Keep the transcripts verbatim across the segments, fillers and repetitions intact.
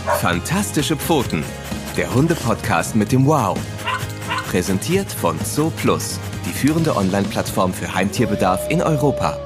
Fantastische Pfoten, der Hunde-Podcast mit dem Wow. Präsentiert von Zooplus, die führende Online-Plattform für Heimtierbedarf in Europa.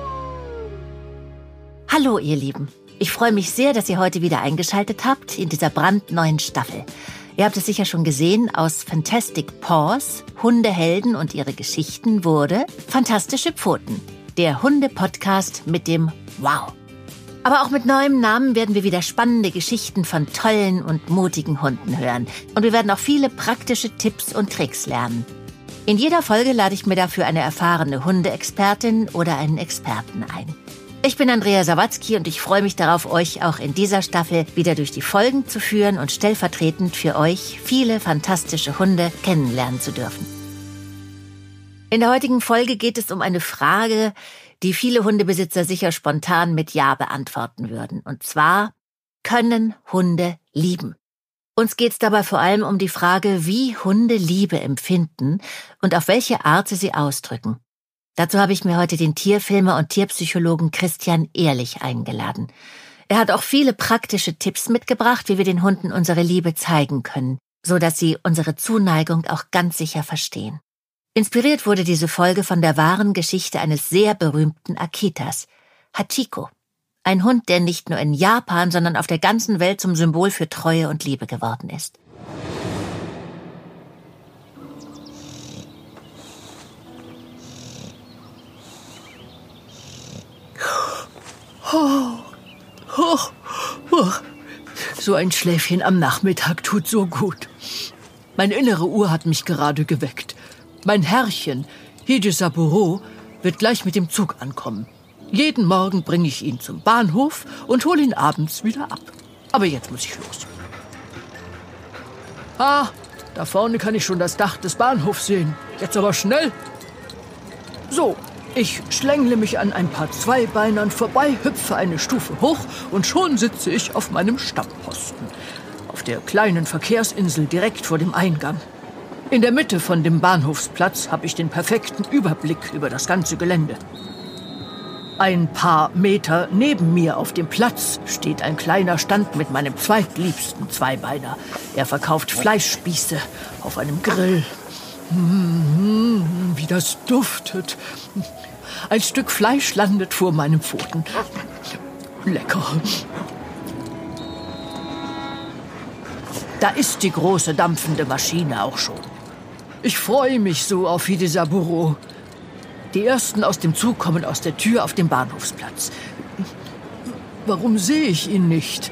Hallo ihr Lieben, ich freue mich sehr, dass ihr heute wieder eingeschaltet habt in dieser brandneuen Staffel. Ihr habt es sicher schon gesehen, aus Fantastic Paws, Hundehelden und ihre Geschichten wurde Fantastische Pfoten, der Hunde-Podcast mit dem Wow. Aber auch mit neuem Namen werden wir wieder spannende Geschichten von tollen und mutigen Hunden hören. Und wir werden auch viele praktische Tipps und Tricks lernen. In jeder Folge lade ich mir dafür eine erfahrene Hundeexpertin oder einen Experten ein. Ich bin Andrea Sawatzki und ich freue mich darauf, euch auch in dieser Staffel wieder durch die Folgen zu führen und stellvertretend für euch viele fantastische Hunde kennenlernen zu dürfen. In der heutigen Folge geht es um eine Frage, die viele Hundebesitzer sicher spontan mit Ja beantworten würden. Und zwar, können Hunde lieben? Uns geht es dabei vor allem um die Frage, wie Hunde Liebe empfinden und auf welche Art sie sie ausdrücken. Dazu habe ich mir heute den Tierfilmer und Tierpsychologen Christian Ehrlich eingeladen. Er hat auch viele praktische Tipps mitgebracht, wie wir den Hunden unsere Liebe zeigen können, so dass sie unsere Zuneigung auch ganz sicher verstehen. Inspiriert wurde diese Folge von der wahren Geschichte eines sehr berühmten Akitas, Hachiko. Ein Hund, der nicht nur in Japan, sondern auf der ganzen Welt zum Symbol für Treue und Liebe geworden ist. Oh, oh, oh. So ein Schläfchen am Nachmittag tut so gut. Meine innere Uhr hat mich gerade geweckt. Mein Herrchen, Hide-Saburo, wird gleich mit dem Zug ankommen. Jeden Morgen bringe ich ihn zum Bahnhof und hole ihn abends wieder ab. Aber jetzt muss ich los. Ah, da vorne kann ich schon das Dach des Bahnhofs sehen. Jetzt aber schnell. So, ich schlängle mich an ein paar Zweibeinern vorbei, hüpfe eine Stufe hoch und schon sitze ich auf meinem Stammposten. Auf der kleinen Verkehrsinsel direkt vor dem Eingang. In der Mitte von dem Bahnhofsplatz habe ich den perfekten Überblick über das ganze Gelände. Ein paar Meter neben mir auf dem Platz steht ein kleiner Stand mit meinem zweitliebsten Zweibeiner. Er verkauft Fleischspieße auf einem Grill. Mmh, wie das duftet. Ein Stück Fleisch landet vor meinen Pfoten. Lecker. Da ist die große dampfende Maschine auch schon. Ich freue mich so auf Hide-Saburo. Die ersten aus dem Zug kommen aus der Tür auf dem Bahnhofsplatz. Warum sehe ich ihn nicht?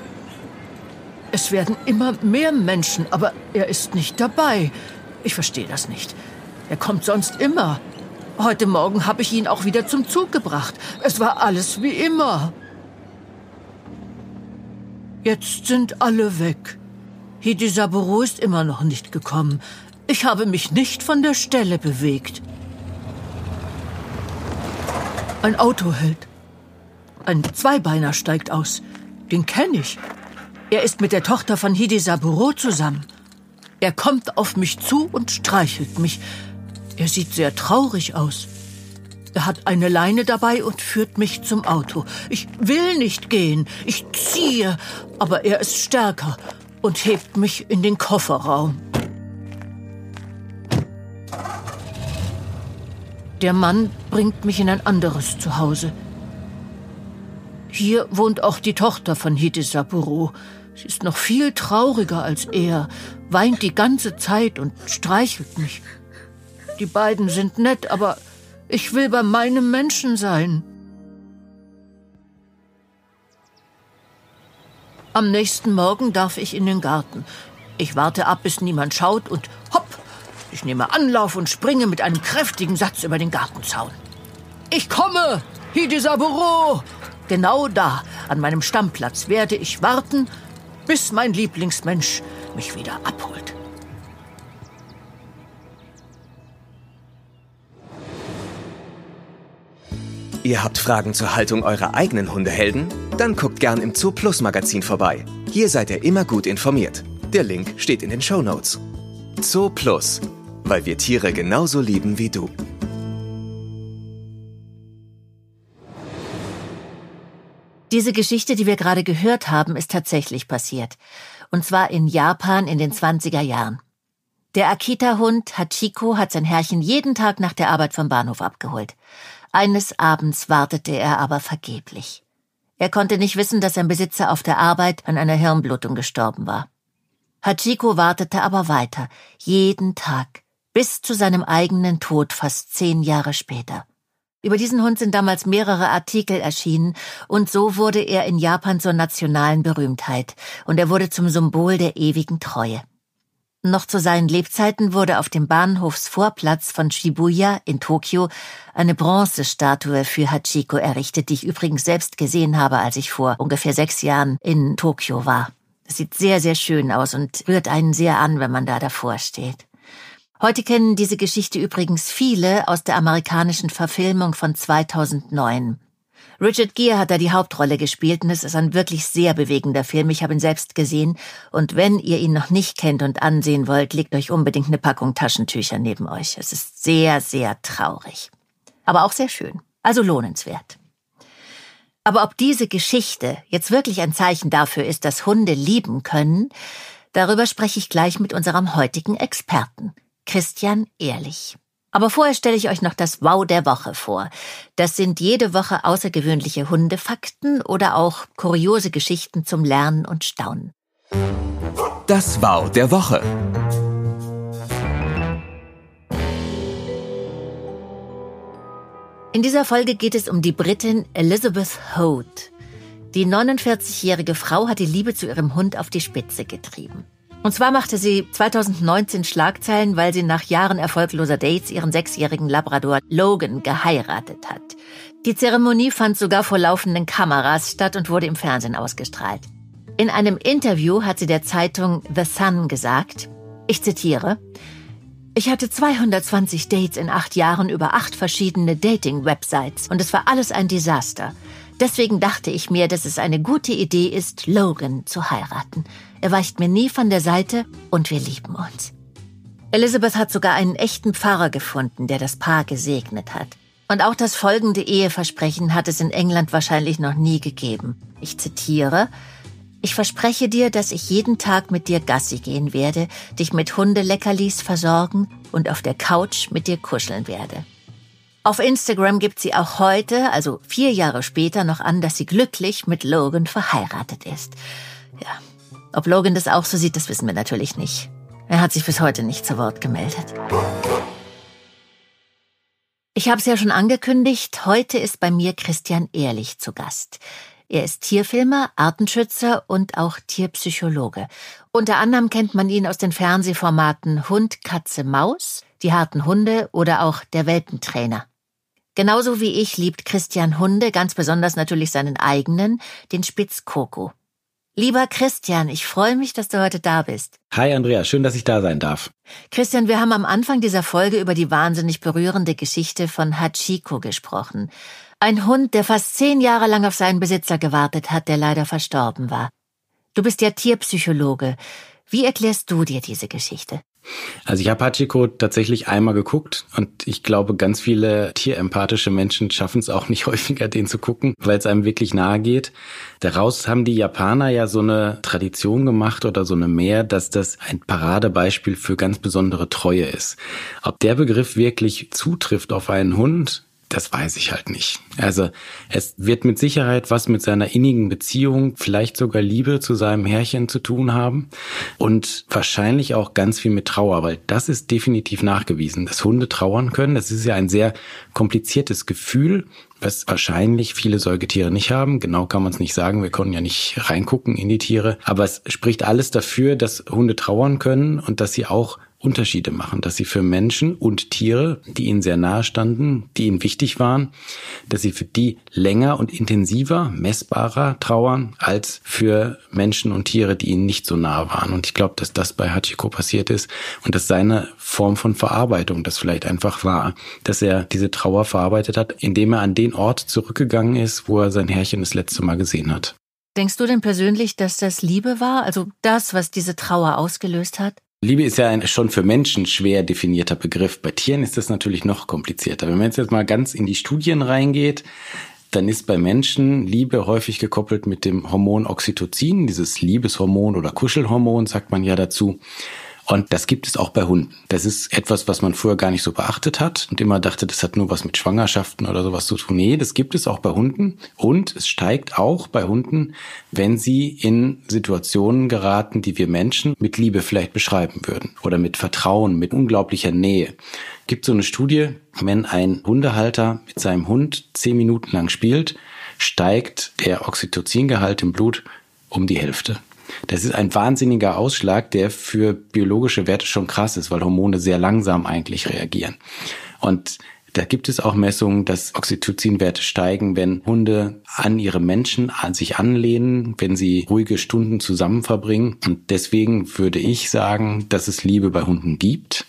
Es werden immer mehr Menschen, aber er ist nicht dabei. Ich verstehe das nicht. Er kommt sonst immer. Heute Morgen habe ich ihn auch wieder zum Zug gebracht. Es war alles wie immer. Jetzt sind alle weg. Hide-Saburo ist immer noch nicht gekommen. Ich habe mich nicht von der Stelle bewegt. Ein Auto hält. Ein Zweibeiner steigt aus. Den kenne ich. Er ist mit der Tochter von Hide-Saburo zusammen. Er kommt auf mich zu und streichelt mich. Er sieht sehr traurig aus. Er hat eine Leine dabei und führt mich zum Auto. Ich will nicht gehen. Ich ziehe. Aber er ist stärker und hebt mich in den Kofferraum. Der Mann bringt mich in ein anderes Zuhause. Hier wohnt auch die Tochter von Hide-Saburo. Sie ist noch viel trauriger als er, weint die ganze Zeit und streichelt mich. Die beiden sind nett, aber ich will bei meinem Menschen sein. Am nächsten Morgen darf ich in den Garten. Ich warte ab, bis niemand schaut und hopp! Ich nehme Anlauf und springe mit einem kräftigen Satz über den Gartenzaun. Ich komme! Hide-Saburo! Genau da, an meinem Stammplatz, werde ich warten, bis mein Lieblingsmensch mich wieder abholt. Ihr habt Fragen zur Haltung eurer eigenen Hundehelden? Dann guckt gern im Zooplus Magazin vorbei. Hier seid ihr immer gut informiert. Der Link steht in den Shownotes. Zooplus, weil wir Tiere genauso lieben wie du. Diese Geschichte, die wir gerade gehört haben, ist tatsächlich passiert. Und zwar in Japan in den zwanziger Jahren. Der Akita-Hund Hachiko hat sein Herrchen jeden Tag nach der Arbeit vom Bahnhof abgeholt. Eines Abends wartete er aber vergeblich. Er konnte nicht wissen, dass sein Besitzer auf der Arbeit an einer Hirnblutung gestorben war. Hachiko wartete aber weiter, jeden Tag, bis zu seinem eigenen Tod fast zehn Jahre später. Über diesen Hund sind damals mehrere Artikel erschienen und so wurde er in Japan zur nationalen Berühmtheit und er wurde zum Symbol der ewigen Treue. Noch zu seinen Lebzeiten wurde auf dem Bahnhofsvorplatz von Shibuya in Tokio eine Bronzestatue für Hachiko errichtet, die ich übrigens selbst gesehen habe, als ich vor ungefähr sechs Jahren in Tokio war. Es sieht sehr, sehr schön aus und rührt einen sehr an, wenn man da davor steht. Heute kennen diese Geschichte übrigens viele aus der amerikanischen Verfilmung von zweitausendneun. Richard Gere hat da die Hauptrolle gespielt und es ist ein wirklich sehr bewegender Film. Ich habe ihn selbst gesehen und wenn ihr ihn noch nicht kennt und ansehen wollt, legt euch unbedingt eine Packung Taschentücher neben euch. Es ist sehr, sehr traurig, aber auch sehr schön, also lohnenswert. Aber ob diese Geschichte jetzt wirklich ein Zeichen dafür ist, dass Hunde lieben können, darüber spreche ich gleich mit unserem heutigen Experten. Christian Ehrlich. Aber vorher stelle ich euch noch das Wow der Woche vor. Das sind jede Woche außergewöhnliche Hundefakten oder auch kuriose Geschichten zum Lernen und Staunen. Das Wow der Woche. In dieser Folge geht es um die Britin Elizabeth Holt. Die neunundvierzigjährige Frau hat die Liebe zu ihrem Hund auf die Spitze getrieben. Und zwar machte sie zweitausendneunzehn Schlagzeilen, weil sie nach Jahren erfolgloser Dates ihren sechsjährigen Labrador Logan geheiratet hat. Die Zeremonie fand sogar vor laufenden Kameras statt und wurde im Fernsehen ausgestrahlt. In einem Interview hat sie der Zeitung The Sun gesagt, ich zitiere, ich hatte zweihundertzwanzig Dates in acht Jahren über acht verschiedene Dating-Websites und es war alles ein Desaster. Deswegen dachte ich mir, dass es eine gute Idee ist, Logan zu heiraten. Er weicht mir nie von der Seite und wir lieben uns. Elizabeth hat sogar einen echten Pfarrer gefunden, der das Paar gesegnet hat. Und auch das folgende Eheversprechen hat es in England wahrscheinlich noch nie gegeben. Ich zitiere, ich verspreche dir, dass ich jeden Tag mit dir Gassi gehen werde, dich mit Hundeleckerlis versorgen und auf der Couch mit dir kuscheln werde. Auf Instagram gibt sie auch heute, also vier Jahre später, noch an, dass sie glücklich mit Logan verheiratet ist. Ja, ob Logan das auch so sieht, das wissen wir natürlich nicht. Er hat sich bis heute nicht zu Wort gemeldet. Ich habe es ja schon angekündigt, heute ist bei mir Christian Ehrlich zu Gast. Er ist Tierfilmer, Artenschützer und auch Tierpsychologe. Unter anderem kennt man ihn aus den Fernsehformaten Hund, Katze, Maus, Die harten Hunde oder auch Der Welpentrainer. Genauso wie ich liebt Christian Hunde, ganz besonders natürlich seinen eigenen, den Spitz Coco. Lieber Christian, ich freue mich, dass du heute da bist. Hi Andrea, schön, dass ich da sein darf. Christian, wir haben am Anfang dieser Folge über die wahnsinnig berührende Geschichte von Hachiko gesprochen. Ein Hund, der fast zehn Jahre lang auf seinen Besitzer gewartet hat, der leider verstorben war. Du bist ja Tierpsychologe. Wie erklärst du dir diese Geschichte? Also ich habe Hachiko tatsächlich einmal geguckt und ich glaube, ganz viele tierempathische Menschen schaffen es auch nicht häufiger, den zu gucken, weil es einem wirklich nahe geht. Daraus haben die Japaner ja so eine Tradition gemacht oder so eine Mehr, dass das ein Paradebeispiel für ganz besondere Treue ist. Ob der Begriff wirklich zutrifft auf einen Hund, das weiß ich halt nicht. Also es wird mit Sicherheit was mit seiner innigen Beziehung, vielleicht sogar Liebe zu seinem Herrchen zu tun haben und wahrscheinlich auch ganz viel mit Trauer, weil das ist definitiv nachgewiesen, dass Hunde trauern können. Das ist ja ein sehr kompliziertes Gefühl, was wahrscheinlich viele Säugetiere nicht haben. Genau kann man es nicht sagen, wir konnten ja nicht reingucken in die Tiere. Aber es spricht alles dafür, dass Hunde trauern können und dass sie auch Unterschiede machen, dass sie für Menschen und Tiere, die ihnen sehr nahe standen, die ihnen wichtig waren, dass sie für die länger und intensiver, messbarer trauern, als für Menschen und Tiere, die ihnen nicht so nahe waren. Und ich glaube, dass das bei Hachiko passiert ist und dass seine Form von Verarbeitung das vielleicht einfach war, dass er diese Trauer verarbeitet hat, indem er an den Ort zurückgegangen ist, wo er sein Herrchen das letzte Mal gesehen hat. Denkst du denn persönlich, dass das Liebe war, also das, was diese Trauer ausgelöst hat? Liebe ist ja ein schon für Menschen schwer definierter Begriff. Bei Tieren ist das natürlich noch komplizierter. Wenn man jetzt, jetzt mal ganz in die Studien reingeht, dann ist bei Menschen Liebe häufig gekoppelt mit dem Hormon Oxytocin, dieses Liebeshormon oder Kuschelhormon, sagt man ja dazu. Und das gibt es auch bei Hunden. Das ist etwas, was man früher gar nicht so beachtet hat und immer dachte, das hat nur was mit Schwangerschaften oder sowas zu tun. Nee, das gibt es auch bei Hunden. Und es steigt auch bei Hunden, wenn sie in Situationen geraten, die wir Menschen mit Liebe vielleicht beschreiben würden. Oder mit Vertrauen, mit unglaublicher Nähe. Es gibt so eine Studie, wenn ein Hundehalter mit seinem Hund zehn Minuten lang spielt, steigt der Oxytocingehalt im Blut um die Hälfte. Das ist ein wahnsinniger Ausschlag, der für biologische Werte schon krass ist, weil Hormone sehr langsam eigentlich reagieren. Und da gibt es auch Messungen, dass Oxytocinwerte steigen, wenn Hunde an ihre Menschen an sich anlehnen, wenn sie ruhige Stunden zusammen verbringen. Und deswegen würde ich sagen, dass es Liebe bei Hunden gibt.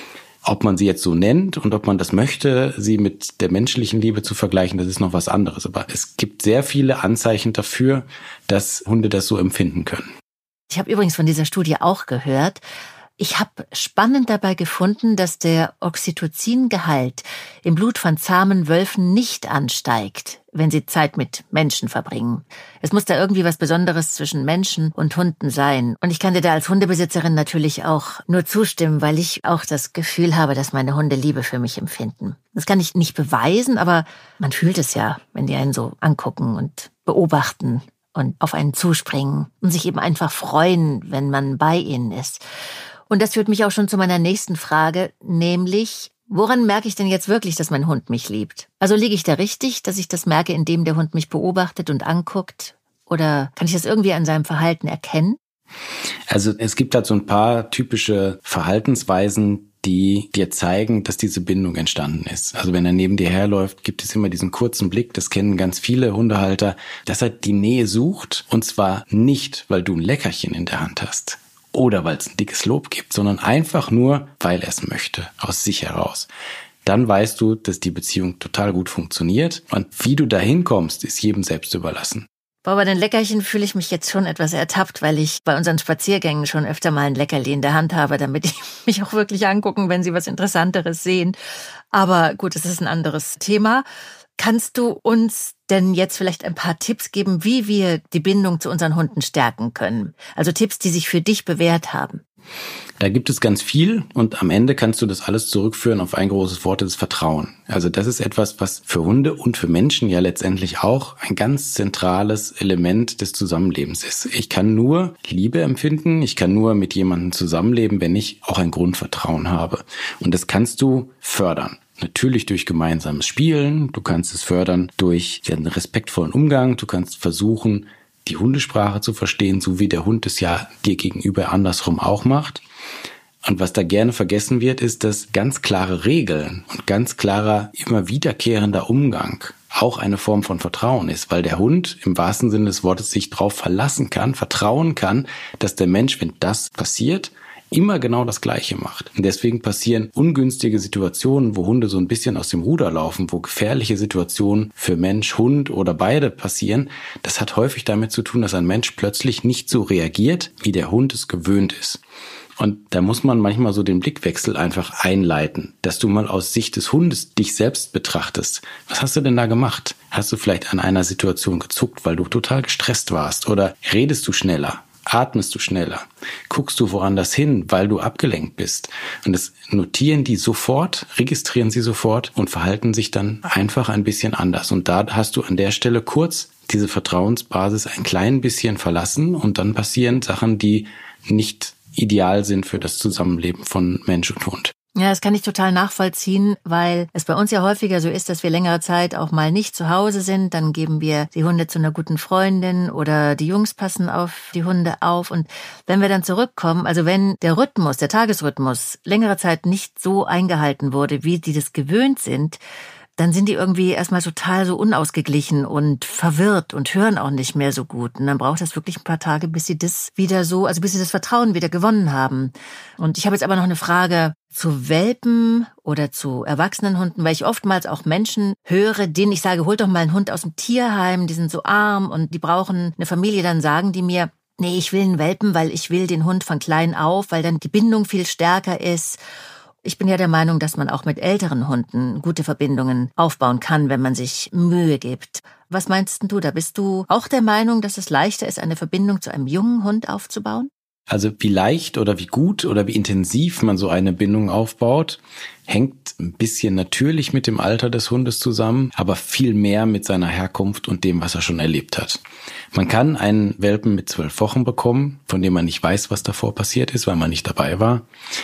Ob man sie jetzt so nennt und ob man das möchte, sie mit der menschlichen Liebe zu vergleichen, das ist noch was anderes. Aber es gibt sehr viele Anzeichen dafür, dass Hunde das so empfinden können. Ich habe übrigens von dieser Studie auch gehört. Ich habe spannend dabei gefunden, dass der Oxytocingehalt im Blut von zahmen Wölfen nicht ansteigt, wenn sie Zeit mit Menschen verbringen. Es muss da irgendwie was Besonderes zwischen Menschen und Hunden sein. Und ich kann dir da als Hundebesitzerin natürlich auch nur zustimmen, weil ich auch das Gefühl habe, dass meine Hunde Liebe für mich empfinden. Das kann ich nicht beweisen, aber man fühlt es ja, wenn die einen so angucken und beobachten und auf einen zuspringen und sich eben einfach freuen, wenn man bei ihnen ist. Und das führt mich auch schon zu meiner nächsten Frage, nämlich, woran merke ich denn jetzt wirklich, dass mein Hund mich liebt? Also liege ich da richtig, dass ich das merke, indem der Hund mich beobachtet und anguckt? Oder kann ich das irgendwie an seinem Verhalten erkennen? Also es gibt halt so ein paar typische Verhaltensweisen, die dir zeigen, dass diese Bindung entstanden ist. Also wenn er neben dir herläuft, gibt es immer diesen kurzen Blick, das kennen ganz viele Hundehalter, dass er die Nähe sucht, und zwar nicht, weil du ein Leckerchen in der Hand hast oder weil es ein dickes Lob gibt, sondern einfach nur, weil er es möchte, aus sich heraus. Dann weißt du, dass die Beziehung total gut funktioniert, und wie du dahin kommst, ist jedem selbst überlassen. Boah, bei den Leckerchen fühle ich mich jetzt schon etwas ertappt, weil ich bei unseren Spaziergängen schon öfter mal ein Leckerli in der Hand habe, damit die mich auch wirklich angucken, wenn sie was Interessanteres sehen. Aber gut, das ist ein anderes Thema. Kannst du uns denn jetzt vielleicht ein paar Tipps geben, wie wir die Bindung zu unseren Hunden stärken können? Also Tipps, die sich für dich bewährt haben. Da gibt es ganz viel, und am Ende kannst du das alles zurückführen auf ein großes Wort, das Vertrauen. Also das ist etwas, was für Hunde und für Menschen ja letztendlich auch ein ganz zentrales Element des Zusammenlebens ist. Ich kann nur Liebe empfinden, ich kann nur mit jemandem zusammenleben, wenn ich auch ein Grundvertrauen habe. Und das kannst du fördern. Natürlich durch gemeinsames Spielen, du kannst es fördern durch den respektvollen Umgang, du kannst versuchen, die Hundesprache zu verstehen, so wie der Hund es ja dir gegenüber andersrum auch macht. Und was da gerne vergessen wird, ist, dass ganz klare Regeln und ganz klarer, immer wiederkehrender Umgang auch eine Form von Vertrauen ist, weil der Hund im wahrsten Sinne des Wortes sich darauf verlassen kann, vertrauen kann, dass der Mensch, wenn das passiert, immer genau das Gleiche macht. Und deswegen passieren ungünstige Situationen, wo Hunde so ein bisschen aus dem Ruder laufen, wo gefährliche Situationen für Mensch, Hund oder beide passieren. Das hat häufig damit zu tun, dass ein Mensch plötzlich nicht so reagiert, wie der Hund es gewöhnt ist. Und da muss man manchmal so den Blickwechsel einfach einleiten, dass du mal aus Sicht des Hundes dich selbst betrachtest. Was hast du denn da gemacht? Hast du vielleicht an einer Situation gezuckt, weil du total gestresst warst? Oder redest du schneller? Atmest du schneller? Guckst du woanders hin, weil du abgelenkt bist? Und das notieren die sofort, registrieren sie sofort und verhalten sich dann einfach ein bisschen anders. Und da hast du an der Stelle kurz diese Vertrauensbasis ein klein bisschen verlassen, und dann passieren Sachen, die nicht ideal sind für das Zusammenleben von Mensch und Hund. Ja, das kann ich total nachvollziehen, weil es bei uns ja häufiger so ist, dass wir längere Zeit auch mal nicht zu Hause sind. Dann geben wir die Hunde zu einer guten Freundin oder die Jungs passen auf die Hunde auf. Und wenn wir dann zurückkommen, also wenn der Rhythmus, der Tagesrhythmus längere Zeit nicht so eingehalten wurde, wie die das gewöhnt sind, dann sind die irgendwie erstmal total so unausgeglichen und verwirrt und hören auch nicht mehr so gut. Und dann braucht es wirklich ein paar Tage, bis sie das wieder so, also bis sie das Vertrauen wieder gewonnen haben. Und ich habe jetzt aber noch eine Frage zu Welpen oder zu erwachsenen Hunden, weil ich oftmals auch Menschen höre, denen ich sage, holt doch mal einen Hund aus dem Tierheim, die sind so arm und die brauchen eine Familie. Dann sagen die mir, nee, ich will einen Welpen, weil ich will den Hund von klein auf, weil dann die Bindung viel stärker ist. Ich bin ja der Meinung, dass man auch mit älteren Hunden gute Verbindungen aufbauen kann, wenn man sich Mühe gibt. Was meinst du, da bist du auch der Meinung, dass es leichter ist, eine Verbindung zu einem jungen Hund aufzubauen? Also wie leicht oder wie gut oder wie intensiv man so eine Bindung aufbaut, hängt ein bisschen natürlich mit dem Alter des Hundes zusammen, aber viel mehr mit seiner Herkunft und dem, was er schon erlebt hat. Man kann einen Welpen mit zwölf Wochen bekommen, von dem man nicht weiß, was davor passiert ist, weil man nicht dabei war,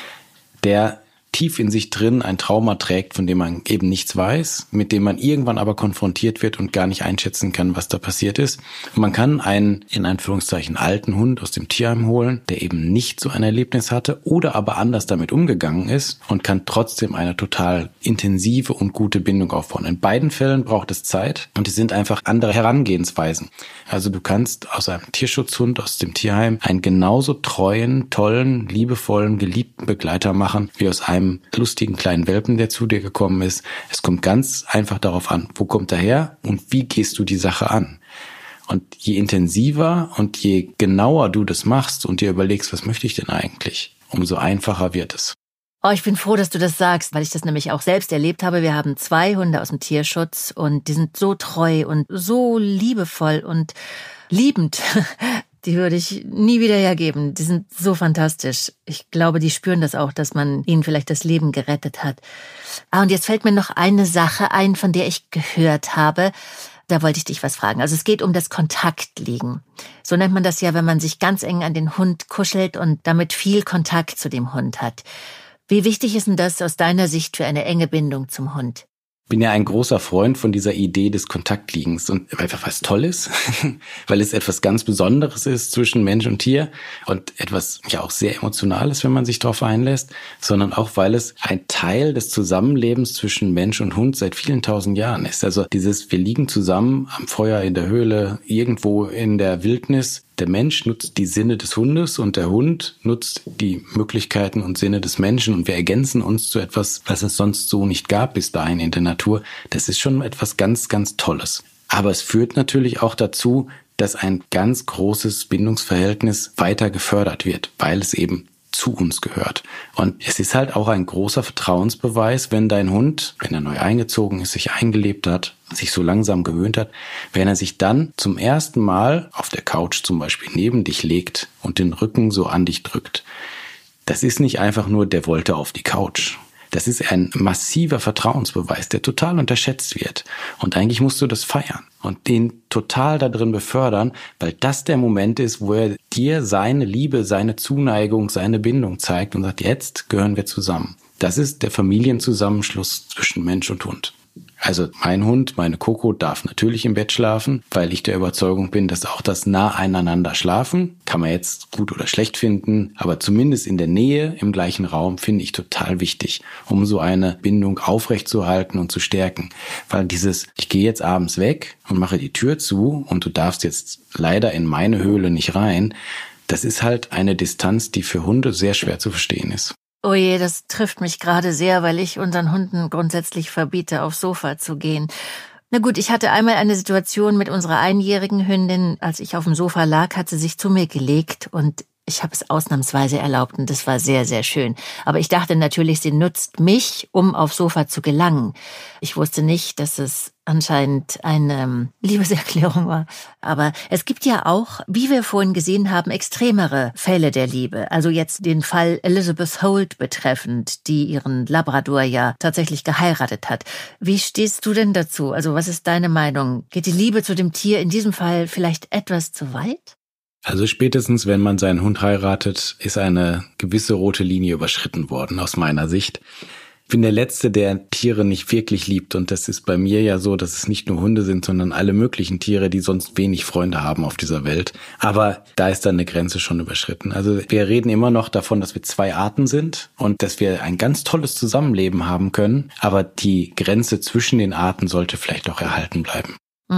der tief in sich drin ein Trauma trägt, von dem man eben nichts weiß, mit dem man irgendwann aber konfrontiert wird und gar nicht einschätzen kann, was da passiert ist. Und man kann einen, in Anführungszeichen, alten Hund aus dem Tierheim holen, der eben nicht so ein Erlebnis hatte oder aber anders damit umgegangen ist und kann trotzdem eine total intensive und gute Bindung aufbauen. In beiden Fällen braucht es Zeit und es sind einfach andere Herangehensweisen. Also du kannst aus einem Tierschutzhund aus dem Tierheim einen genauso treuen, tollen, liebevollen, geliebten Begleiter machen, wie aus einem lustigen kleinen Welpen, der zu dir gekommen ist. Es kommt ganz einfach darauf an, wo kommt er her und wie gehst du die Sache an. Und je intensiver und je genauer du das machst und dir überlegst, was möchte ich denn eigentlich, umso einfacher wird es. Oh, ich bin froh, dass du das sagst, weil ich das nämlich auch selbst erlebt habe. Wir haben zwei Hunde aus dem Tierschutz und die sind so treu und so liebevoll und liebend. Die würde ich nie wieder hergeben. Die sind so fantastisch. Ich glaube, die spüren das auch, dass man ihnen vielleicht das Leben gerettet hat. Ah, und jetzt fällt mir noch eine Sache ein, von der ich gehört habe. Da wollte ich dich was fragen. Also es geht um das Kontaktliegen. So nennt man das ja, wenn man sich ganz eng an den Hund kuschelt und damit viel Kontakt zu dem Hund hat. Wie wichtig ist denn das aus deiner Sicht für eine enge Bindung zum Hund? Ich bin ja ein großer Freund von dieser Idee des Kontaktliegens und einfach was Tolles, weil es etwas ganz Besonderes ist zwischen Mensch und Tier und etwas ja auch sehr Emotionales, wenn man sich darauf einlässt, sondern auch, weil es ein Teil des Zusammenlebens zwischen Mensch und Hund seit vielen tausend Jahren ist. Also dieses, wir liegen zusammen am Feuer in der Höhle, irgendwo in der Wildnis. Der Mensch nutzt die Sinne des Hundes und der Hund nutzt die Möglichkeiten und Sinne des Menschen und wir ergänzen uns zu etwas, was es sonst so nicht gab bis dahin in der Natur. Das ist schon etwas ganz, ganz Tolles. Aber es führt natürlich auch dazu, dass ein ganz großes Bindungsverhältnis weiter gefördert wird, weil es eben zu uns gehört. Und es ist halt auch ein großer Vertrauensbeweis, wenn dein Hund, wenn er neu eingezogen ist, sich eingelebt hat, sich so langsam gewöhnt hat, wenn er sich dann zum ersten Mal auf der Couch zum Beispiel neben dich legt und den Rücken so an dich drückt. Das ist nicht einfach nur, der wollte auf die Couch. Das ist ein massiver Vertrauensbeweis, der total unterschätzt wird. Und eigentlich musst du das feiern und den total da drin befördern, weil das der Moment ist, wo er dir seine Liebe, seine Zuneigung, seine Bindung zeigt und sagt, jetzt gehören wir zusammen. Das ist der Familienzusammenschluss zwischen Mensch und Hund. Also mein Hund, meine Coco, darf natürlich im Bett schlafen, weil ich der Überzeugung bin, dass auch das nah aneinander schlafen, kann man jetzt gut oder schlecht finden, aber zumindest in der Nähe, im gleichen Raum, finde ich total wichtig, um so eine Bindung aufrechtzuerhalten und zu stärken. Weil dieses, ich gehe jetzt abends weg und mache die Tür zu und du darfst jetzt leider in meine Höhle nicht rein, das ist halt eine Distanz, die für Hunde sehr schwer zu verstehen ist. Oh je, das trifft mich gerade sehr, weil ich unseren Hunden grundsätzlich verbiete, aufs Sofa zu gehen. Na gut, ich hatte einmal eine Situation mit unserer einjährigen Hündin. Als ich auf dem Sofa lag, hat sie sich zu mir gelegt und ich habe es ausnahmsweise erlaubt und das war sehr, sehr schön. Aber ich dachte natürlich, sie nutzt mich, um aufs Sofa zu gelangen. Ich wusste nicht, dass es anscheinend eine ähm, Liebeserklärung war. Aber es gibt ja auch, wie wir vorhin gesehen haben, extremere Fälle der Liebe. Also jetzt den Fall Elizabeth Holt betreffend, die ihren Labrador ja tatsächlich geheiratet hat. Wie stehst du denn dazu? Also was ist deine Meinung? Geht die Liebe zu dem Tier in diesem Fall vielleicht etwas zu weit? Also spätestens, wenn man seinen Hund heiratet, ist eine gewisse rote Linie überschritten worden, aus meiner Sicht. Ich bin der Letzte, der Tiere nicht wirklich liebt und das ist bei mir ja so, dass es nicht nur Hunde sind, sondern alle möglichen Tiere, die sonst wenig Freunde haben auf dieser Welt. Aber da ist dann eine Grenze schon überschritten. Also wir reden immer noch davon, dass wir zwei Arten sind und dass wir ein ganz tolles Zusammenleben haben können, aber die Grenze zwischen den Arten sollte vielleicht auch erhalten bleiben.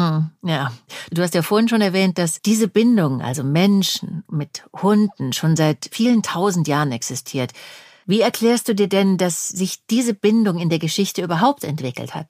Ja, du hast ja vorhin schon erwähnt, dass diese Bindung, also Menschen mit Hunden, schon seit vielen tausend Jahren existiert. Wie erklärst du dir denn, dass sich diese Bindung in der Geschichte überhaupt entwickelt hat?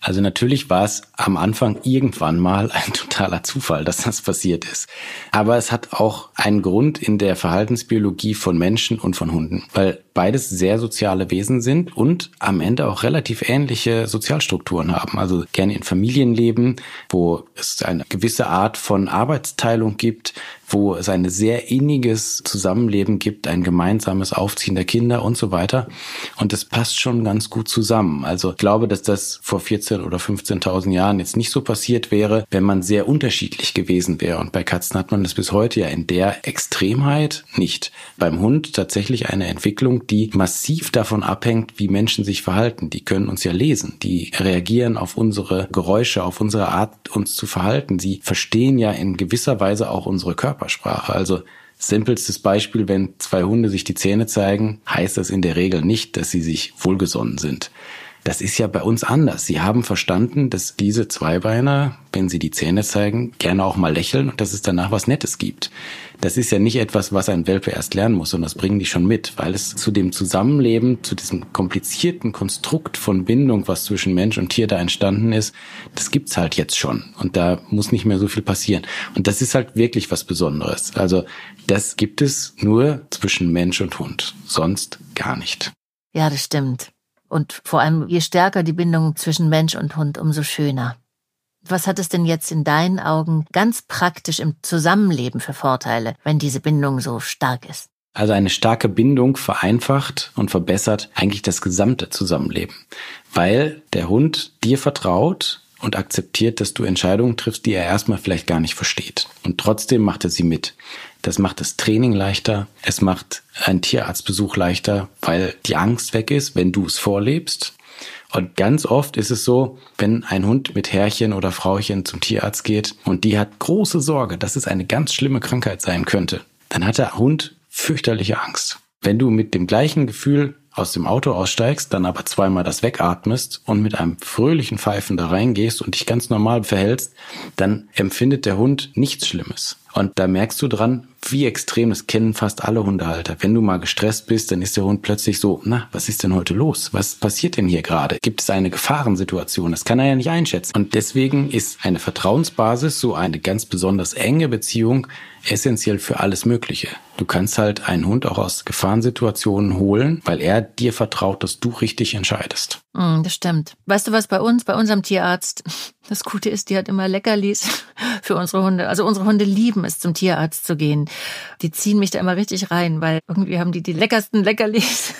Also natürlich war es am Anfang irgendwann mal ein totaler Zufall, dass das passiert ist. Aber es hat auch einen Grund in der Verhaltensbiologie von Menschen und von Hunden, weil beides sehr soziale Wesen sind und am Ende auch relativ ähnliche Sozialstrukturen haben. Also gerne in Familien leben, wo es eine gewisse Art von Arbeitsteilung gibt, wo es ein sehr inniges Zusammenleben gibt, ein gemeinsames Aufziehen der Kinder und so weiter. Und das passt schon ganz gut zusammen. Also ich glaube, dass das vor vierzehn oder fünfzehntausend Jahren jetzt nicht so passiert wäre, wenn man sehr unterschiedlich gewesen wäre. Und bei Katzen hat man das bis heute ja in der Extremheit nicht. Beim Hund tatsächlich eine Entwicklung, die massiv davon abhängt, wie Menschen sich verhalten. Die können uns ja lesen. Die reagieren auf unsere Geräusche, auf unsere Art, uns zu verhalten. Sie verstehen ja in gewisser Weise auch unsere Körpersprache. Also simpelstes Beispiel, wenn zwei Hunde sich die Zähne zeigen, heißt das in der Regel nicht, dass sie sich wohlgesonnen sind. Das ist ja bei uns anders. Sie haben verstanden, dass diese Zweibeiner, wenn sie die Zähne zeigen, gerne auch mal lächeln und dass es danach was Nettes gibt. Das ist ja nicht etwas, was ein Welpe erst lernen muss, sondern das bringen die schon mit, weil es zu dem Zusammenleben, zu diesem komplizierten Konstrukt von Bindung, was zwischen Mensch und Tier da entstanden ist, das gibt's halt jetzt schon und da muss nicht mehr so viel passieren. Und das ist halt wirklich was Besonderes. Also das gibt es nur zwischen Mensch und Hund, sonst gar nicht. Ja, das stimmt. Und vor allem, je stärker die Bindung zwischen Mensch und Hund, umso schöner. Was hat es denn jetzt in deinen Augen ganz praktisch im Zusammenleben für Vorteile, wenn diese Bindung so stark ist? Also eine starke Bindung vereinfacht und verbessert eigentlich das gesamte Zusammenleben, weil der Hund dir vertraut und akzeptiert, dass du Entscheidungen triffst, die er erstmal vielleicht gar nicht versteht. Und trotzdem macht er sie mit. Das macht das Training leichter. Es macht einen Tierarztbesuch leichter, weil die Angst weg ist, wenn du es vorlebst. Und ganz oft ist es so, wenn ein Hund mit Herrchen oder Frauchen zum Tierarzt geht und die hat große Sorge, dass es eine ganz schlimme Krankheit sein könnte, dann hat der Hund fürchterliche Angst. Wenn du mit dem gleichen Gefühl aus dem Auto aussteigst, dann aber zweimal das wegatmest und mit einem fröhlichen Pfeifen da reingehst und dich ganz normal verhältst, dann empfindet der Hund nichts Schlimmes. Und da merkst du dran, wie extrem, das kennen fast alle Hundehalter. Wenn du mal gestresst bist, dann ist der Hund plötzlich so, na, was ist denn heute los? Was passiert denn hier gerade? Gibt es eine Gefahrensituation? Das kann er ja nicht einschätzen. Und deswegen ist eine Vertrauensbasis, so eine ganz besonders enge Beziehung, essentiell für alles Mögliche. Du kannst halt einen Hund auch aus Gefahrensituationen holen, weil er dir vertraut, dass du richtig entscheidest. Mm, das stimmt. Weißt du was, bei uns, bei unserem Tierarzt, das Gute ist, die hat immer Leckerlis für unsere Hunde. Also unsere Hunde lieben es, zum Tierarzt zu gehen. Die ziehen mich da immer richtig rein, weil irgendwie haben die die leckersten Leckerlis,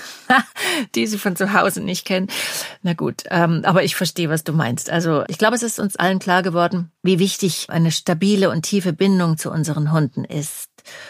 die sie von zu Hause nicht kennen. Na gut, ähm, aber ich verstehe, was du meinst. Also ich glaube, es ist uns allen klar geworden, wie wichtig eine stabile und tiefe Bindung zu unseren Hunden ist.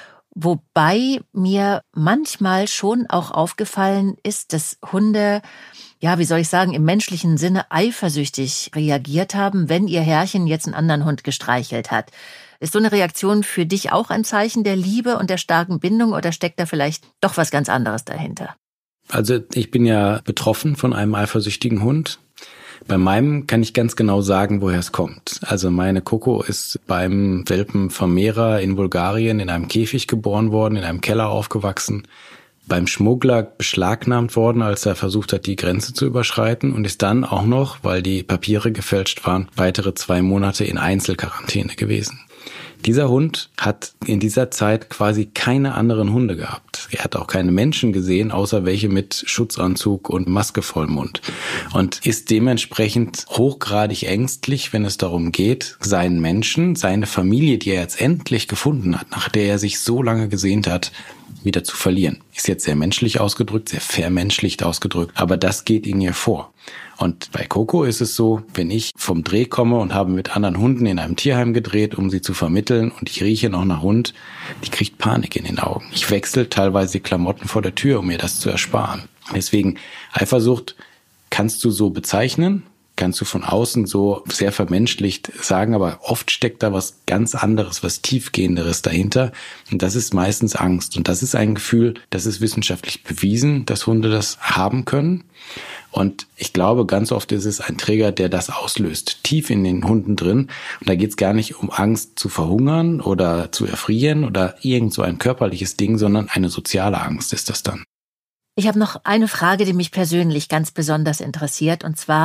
Wobei mir manchmal schon auch aufgefallen ist, dass Hunde, ja, wie soll ich sagen, im menschlichen Sinne eifersüchtig reagiert haben, wenn ihr Herrchen jetzt einen anderen Hund gestreichelt hat. Ist so eine Reaktion für dich auch ein Zeichen der Liebe und der starken Bindung oder steckt da vielleicht doch was ganz anderes dahinter? Also ich bin ja betroffen von einem eifersüchtigen Hund. Bei meinem kann ich ganz genau sagen, woher es kommt. Also meine Coco ist beim Welpenvermehrer in Bulgarien in einem Käfig geboren worden, in einem Keller aufgewachsen, beim Schmuggler beschlagnahmt worden, als er versucht hat, die Grenze zu überschreiten und ist dann auch noch, weil die Papiere gefälscht waren, weitere zwei Monate in Einzelquarantäne gewesen. Dieser Hund hat in dieser Zeit quasi keine anderen Hunde gehabt. Er hat auch keine Menschen gesehen, außer welche mit Schutzanzug und Maske vollem Mund. Und ist dementsprechend hochgradig ängstlich, wenn es darum geht, seinen Menschen, seine Familie, die er jetzt endlich gefunden hat, nach der er sich so lange gesehnt hat, wieder zu verlieren. Ist jetzt sehr menschlich ausgedrückt, sehr vermenschlicht ausgedrückt, aber das geht in ihr vor. Und bei Coco ist es so, wenn ich vom Dreh komme und habe mit anderen Hunden in einem Tierheim gedreht, um sie zu vermitteln und ich rieche noch nach Hund, die kriegt Panik in den Augen. Ich wechsle teilweise die Klamotten vor der Tür, um mir das zu ersparen. Deswegen, Eifersucht kannst du so bezeichnen, kannst du von außen so sehr vermenschlicht sagen, aber oft steckt da was ganz anderes, was tiefgehenderes dahinter. Und das ist meistens Angst. Und das ist ein Gefühl, das ist wissenschaftlich bewiesen, dass Hunde das haben können. Und ich glaube, ganz oft ist es ein Trigger, der das auslöst, tief in den Hunden drin. Und da geht es gar nicht um Angst zu verhungern oder zu erfrieren oder irgend so ein körperliches Ding, sondern eine soziale Angst ist das dann. Ich habe noch eine Frage, die mich persönlich ganz besonders interessiert. Und zwar,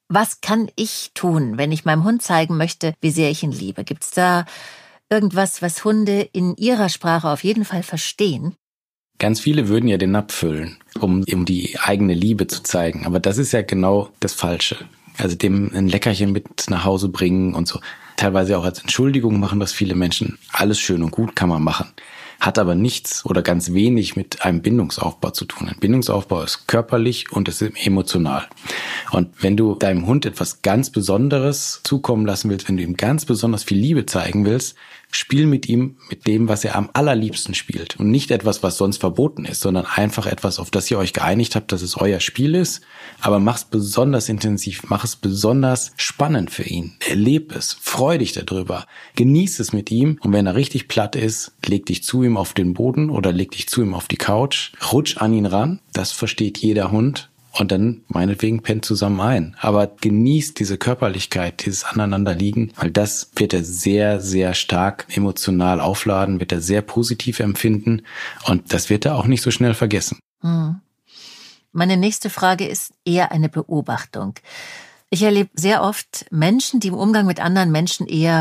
Was kann ich tun, wenn ich meinem Hund zeigen möchte, wie sehr ich ihn liebe? Gibt's da irgendwas, was Hunde in ihrer Sprache auf jeden Fall verstehen? Ganz viele würden ja den Napf füllen, um, um die eigene Liebe zu zeigen. Aber das ist ja genau das Falsche. Also dem ein Leckerchen mit nach Hause bringen und so. Teilweise auch als Entschuldigung machen das viele Menschen. Alles schön und gut kann man machen. Hat aber nichts oder ganz wenig mit einem Bindungsaufbau zu tun. Ein Bindungsaufbau ist körperlich und es ist emotional. Und wenn du deinem Hund etwas ganz Besonderes zukommen lassen willst, wenn du ihm ganz besonders viel Liebe zeigen willst, spiel mit ihm mit dem, was er am allerliebsten spielt. Und nicht etwas, was sonst verboten ist, sondern einfach etwas, auf das ihr euch geeinigt habt, dass es euer Spiel ist. Aber mach es besonders intensiv, mach es besonders spannend für ihn. Erleb es, freu dich darüber, genieß es mit ihm. Und wenn er richtig platt ist, leg dich zu ihm auf den Boden oder leg dich zu ihm auf die Couch, rutsch an ihn ran. Das versteht jeder Hund. Und dann meinetwegen pennt zusammen ein. Aber genießt diese Körperlichkeit, dieses Aneinanderliegen, weil das wird er sehr, sehr stark emotional aufladen, wird er sehr positiv empfinden und das wird er auch nicht so schnell vergessen. Hm. Meine nächste Frage ist eher eine Beobachtung. Ich erlebe sehr oft Menschen, die im Umgang mit anderen Menschen eher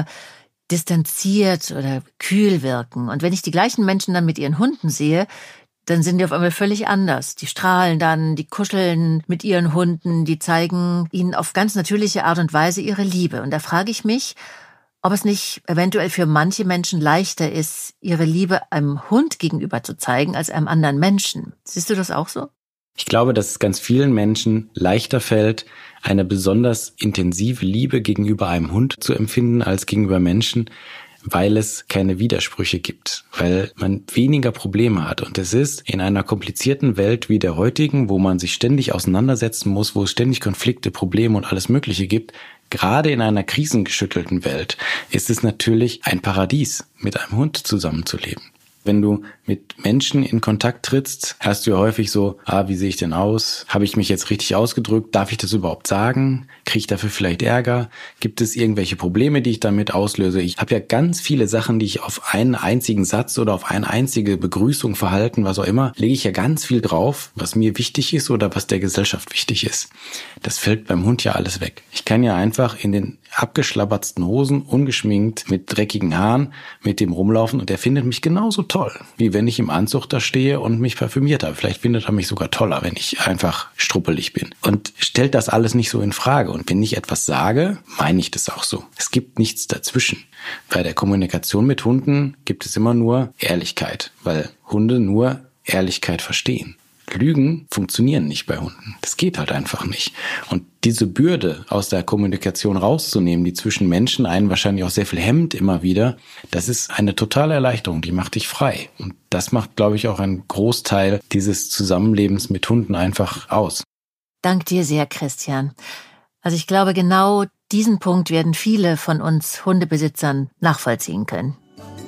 distanziert oder kühl wirken. Und wenn ich die gleichen Menschen dann mit ihren Hunden sehe, dann sind die auf einmal völlig anders. Die strahlen dann, die kuscheln mit ihren Hunden, die zeigen ihnen auf ganz natürliche Art und Weise ihre Liebe. Und da frage ich mich, ob es nicht eventuell für manche Menschen leichter ist, ihre Liebe einem Hund gegenüber zu zeigen, als einem anderen Menschen. Siehst du das auch so? Ich glaube, dass es ganz vielen Menschen leichter fällt, eine besonders intensive Liebe gegenüber einem Hund zu empfinden als gegenüber Menschen, weil es keine Widersprüche gibt, weil man weniger Probleme hat. Und es ist in einer komplizierten Welt wie der heutigen, wo man sich ständig auseinandersetzen muss, wo es ständig Konflikte, Probleme und alles Mögliche gibt, gerade in einer krisengeschüttelten Welt, ist es natürlich ein Paradies, mit einem Hund zusammenzuleben. Wenn du mit Menschen in Kontakt trittst, hast du ja häufig so, ah, wie sehe ich denn aus? Habe ich mich jetzt richtig ausgedrückt? Darf ich das überhaupt sagen? Kriege ich dafür vielleicht Ärger? Gibt es irgendwelche Probleme, die ich damit auslöse? Ich habe ja ganz viele Sachen, die ich auf einen einzigen Satz oder auf eine einzige Begrüßung, Verhalten, was auch immer, lege ich ja ganz viel drauf, was mir wichtig ist oder was der Gesellschaft wichtig ist. Das fällt beim Hund ja alles weg. Ich kann ja einfach in den abgeschlabbertsten Hosen, ungeschminkt, mit dreckigen Haaren, mit dem rumlaufen und der findet mich genauso toll, wie wenn ich im Anzug da stehe und mich parfümiert habe. Vielleicht findet er mich sogar toller, wenn ich einfach struppelig bin. Und stellt das alles nicht so in Frage. Und wenn ich etwas sage, meine ich das auch so. Es gibt nichts dazwischen. Bei der Kommunikation mit Hunden gibt es immer nur Ehrlichkeit, weil Hunde nur Ehrlichkeit verstehen. Lügen funktionieren nicht bei Hunden. Das geht halt einfach nicht. Und diese Bürde aus der Kommunikation rauszunehmen, die zwischen Menschen einen wahrscheinlich auch sehr viel hemmt immer wieder, das ist eine totale Erleichterung, die macht dich frei. Und das macht, glaube ich, auch einen Großteil dieses Zusammenlebens mit Hunden einfach aus. Dank dir sehr, Christian. Also ich glaube, genau diesen Punkt werden viele von uns Hundebesitzern nachvollziehen können.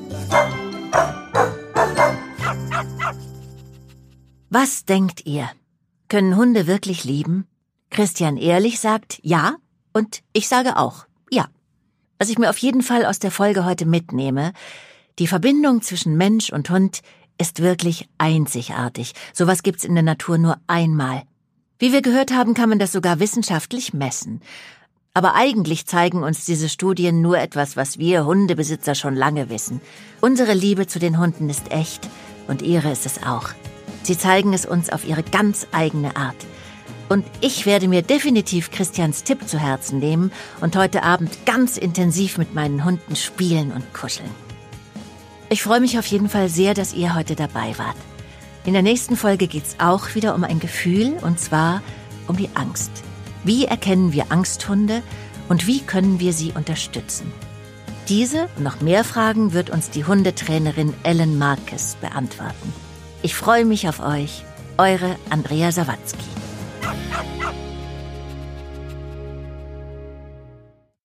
Was denkt ihr? Können Hunde wirklich lieben? Christian Ehrlich sagt ja und ich sage auch ja. Was ich mir auf jeden Fall aus der Folge heute mitnehme, die Verbindung zwischen Mensch und Hund ist wirklich einzigartig. Sowas gibt's in der Natur nur einmal. Wie wir gehört haben, kann man das sogar wissenschaftlich messen. Aber eigentlich zeigen uns diese Studien nur etwas, was wir Hundebesitzer schon lange wissen. Unsere Liebe zu den Hunden ist echt und ihre ist es auch. Sie zeigen es uns auf ihre ganz eigene Art. Und ich werde mir definitiv Christians Tipp zu Herzen nehmen und heute Abend ganz intensiv mit meinen Hunden spielen und kuscheln. Ich freue mich auf jeden Fall sehr, dass ihr heute dabei wart. In der nächsten Folge geht's auch wieder um ein Gefühl, und zwar um die Angst. Wie erkennen wir Angsthunde und wie können wir sie unterstützen? Diese und noch mehr Fragen wird uns die Hundetrainerin Ellen Marquez beantworten. Ich freue mich auf euch, eure Andrea Sawatzki.